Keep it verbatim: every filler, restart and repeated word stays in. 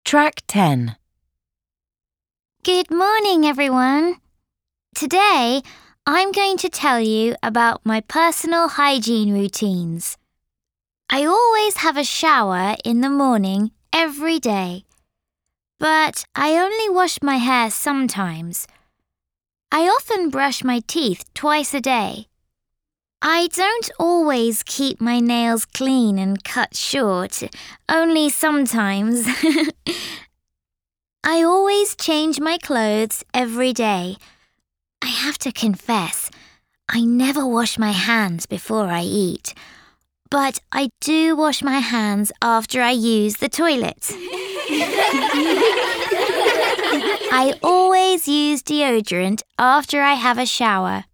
Track ten. Good morning, everyone. Today, I'm going to tell you about my personal hygiene routines. I always have a shower in the morning every day, but I only wash my hair sometimes. I often brush my teeth twice a day. I don't always keep my nails clean and cut short, only sometimes. I always change my clothes every day. I have to confess, I never wash my hands before I eat, but I do wash my hands after I use the toilet. I always use deodorant after I have a shower.